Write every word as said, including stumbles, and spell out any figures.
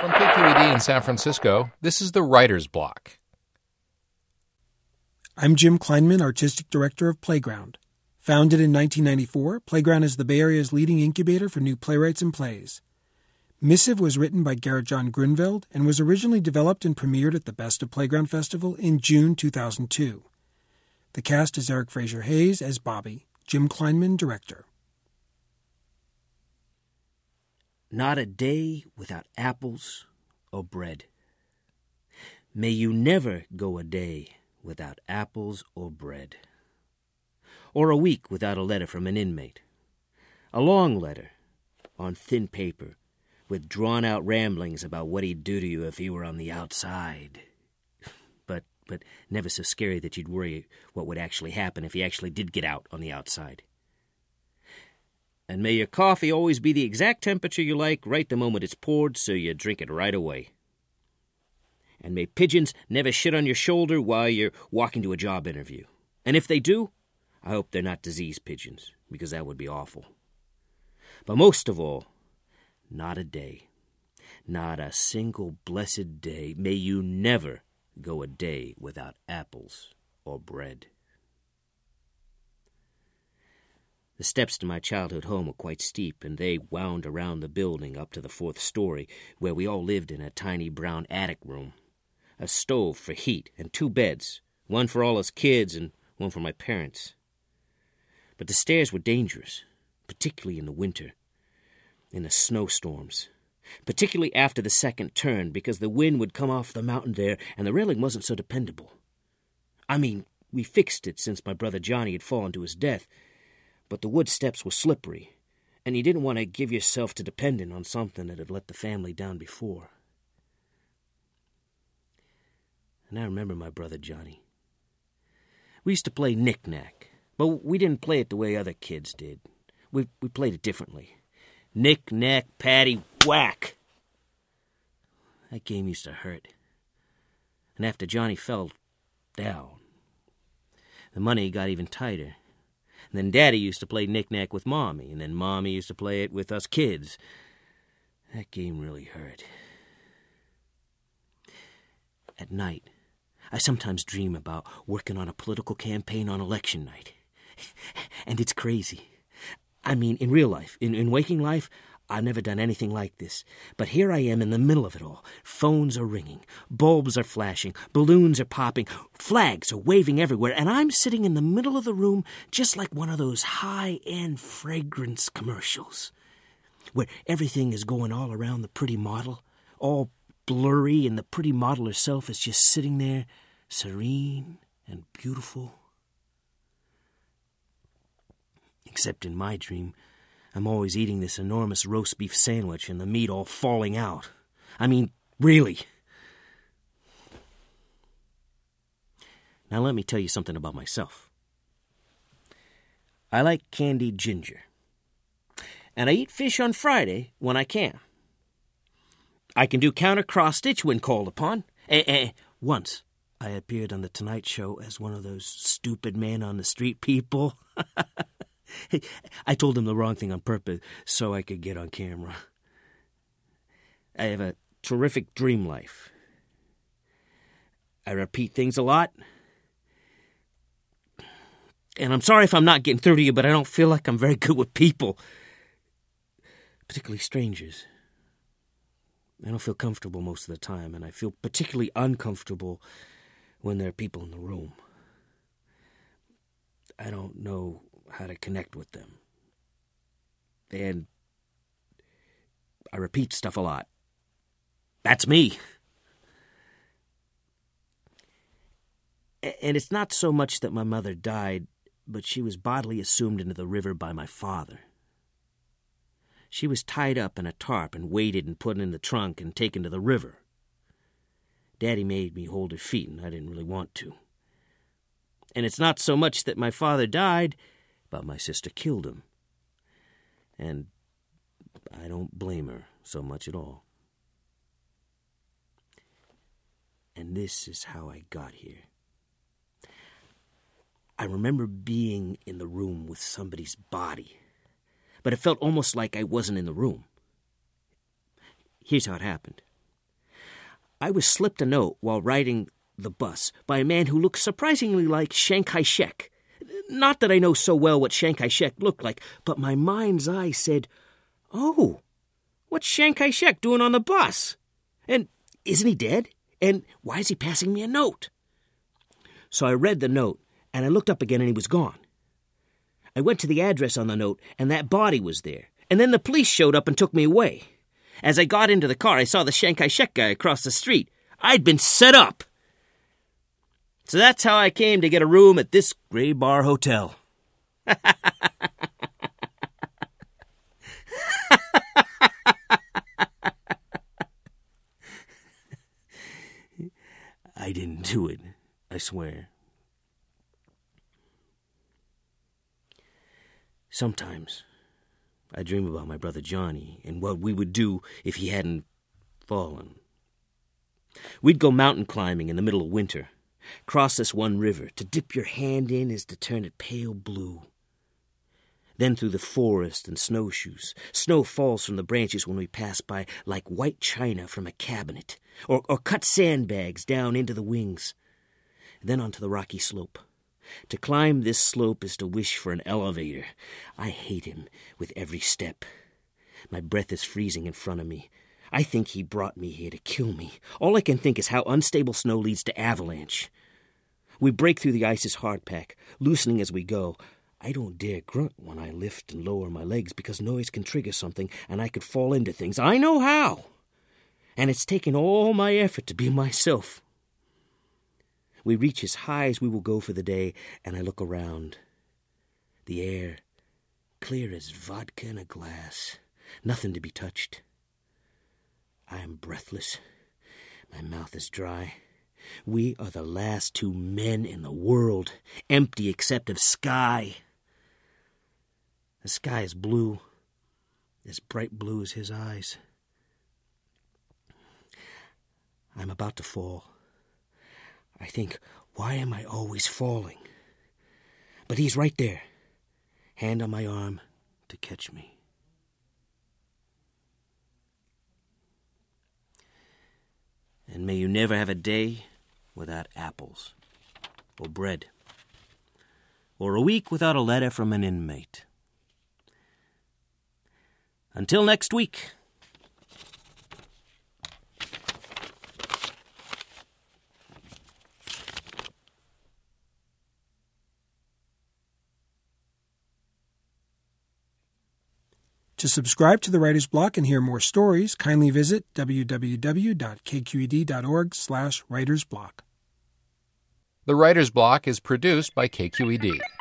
From K Q E D in San Francisco, this is the Writer's Block. I'm Jim Kleinman, Artistic Director of Playground. Founded in nineteen ninety-four, Playground is the Bay Area's leading incubator for new playwrights and plays. Missive was written by Garrett John Grunveld and was originally developed and premiered at the Best of Playground Festival in June two thousand two. The cast is Eric Fraser Hayes as Bobby, Jim Kleinman, director. Not a day without apples or bread. May you never go a day without apples or bread. Or a week without a letter from an inmate. A long letter on thin paper with drawn-out ramblings about what he'd do to you if he were on the outside. But but never so scary that you'd worry what would actually happen if he actually did get out on the outside. And may your coffee always be the exact temperature you like right the moment it's poured, so you drink it right away. And may pigeons never shit on your shoulder while you're walking to a job interview. And if they do, I hope they're not disease pigeons, because that would be awful. But most of all, not a day, not a single blessed day. May you never go a day without apples or bread. The steps to my childhood home were quite steep, and they wound around the building up to the fourth story, where we all lived in a tiny brown attic room. A stove for heat and two beds, one for all us kids and one for my parents. But the stairs were dangerous, particularly in the winter, in the snowstorms, particularly after the second turn, because the wind would come off the mountain there and the railing wasn't so dependable. I mean, we fixed it since my brother Johnny had fallen to his death, but the wood steps were slippery, and you didn't want to give yourself to depending on something that had let the family down before. And I remember my brother Johnny. We used to play knick-knack, but we didn't play it the way other kids did. We we played it differently. Knick-knack, patty, whack. That game used to hurt. And after Johnny fell down, the money got even tighter. And then Daddy used to play knick-knack with Mommy, and then Mommy used to play it with us kids. That game really hurt. At night, I sometimes dream about working on a political campaign on election night. And it's crazy. I mean, in real life, in, in waking life, I've never done anything like this. But here I am in the middle of it all. Phones are ringing, bulbs are flashing, balloons are popping, flags are waving everywhere, and I'm sitting in the middle of the room just like one of those high-end fragrance commercials, where everything is going all around the pretty model, all blurry, and the pretty model herself is just sitting there, serene and beautiful. Except in my dream, I'm always eating this enormous roast beef sandwich and the meat all falling out. I mean, really. Now let me tell you something about myself. I like candied ginger. And I eat fish on Friday when I can. I can do counter cross-stitch when called upon. Eh, eh. Once, I appeared on The Tonight Show as one of those stupid man-on-the-street people. I told him the wrong thing on purpose so I could get on camera. I have a terrific dream life. I repeat things a lot. And I'm sorry if I'm not getting through to you, but I don't feel like I'm very good with people. Particularly strangers. I don't feel comfortable most of the time, and I feel particularly uncomfortable when there are people in the room. I don't know how to connect with them. And I repeat stuff a lot. That's me. And it's not so much that my mother died, but she was bodily assumed into the river by my father. She was tied up in a tarp and weighted and put in the trunk and taken to the river. Daddy made me hold her feet, and I didn't really want to. And it's not so much that my father died, but my sister killed him. And I don't blame her so much at all. And this is how I got here. I remember being in the room with somebody's body, but it felt almost like I wasn't in the room. Here's how it happened. I was slipped a note while riding the bus by a man who looked surprisingly like Chiang Kai-shek. Not that I know so well what Chiang Kai-shek looked like, but my mind's eye said, "Oh, what's Chiang Kai-shek doing on the bus? And isn't he dead? And why is he passing me a note?" So I read the note, and I looked up again, and he was gone. I went to the address on the note, and that body was there. And then the police showed up and took me away. As I got into the car, I saw the Chiang Kai-shek guy across the street. I'd been set up. So that's how I came to get a room at this Gray Bar Hotel. I didn't do it, I swear. Sometimes I dream about my brother Johnny and what we would do if he hadn't fallen. We'd go mountain climbing in the middle of winter, cross this one river. To dip your hand in is to turn it pale blue. Then through the forest and snowshoes. Snow falls from the branches when we pass by like white china from a cabinet, or, or cut sandbags down into the wings. Then onto the rocky slope. To climb this slope is to wish for an elevator. I hate him with every step. My breath is freezing in front of me. I think he brought me here to kill me. All I can think is how unstable snow leads to avalanche. We break through the ice's hardpack, loosening as we go. I don't dare grunt when I lift and lower my legs because noise can trigger something and I could fall into things. I know how. And it's taken all my effort to be myself. We reach as high as we will go for the day, and I look around. The air, clear as vodka in a glass. Nothing to be touched. I am breathless. My mouth is dry. We are the last two men in the world, empty except of sky. The sky is blue, as bright blue as his eyes. I'm about to fall. I think, why am I always falling? But he's right there, hand on my arm to catch me. And may you never have a day without apples, or bread, or a week without a letter from an inmate. Until next week. To subscribe to the Writer's Block and hear more stories, kindly visit w w w dot k q e d dot org slash writersblock. The Writer's Block is produced by K Q E D.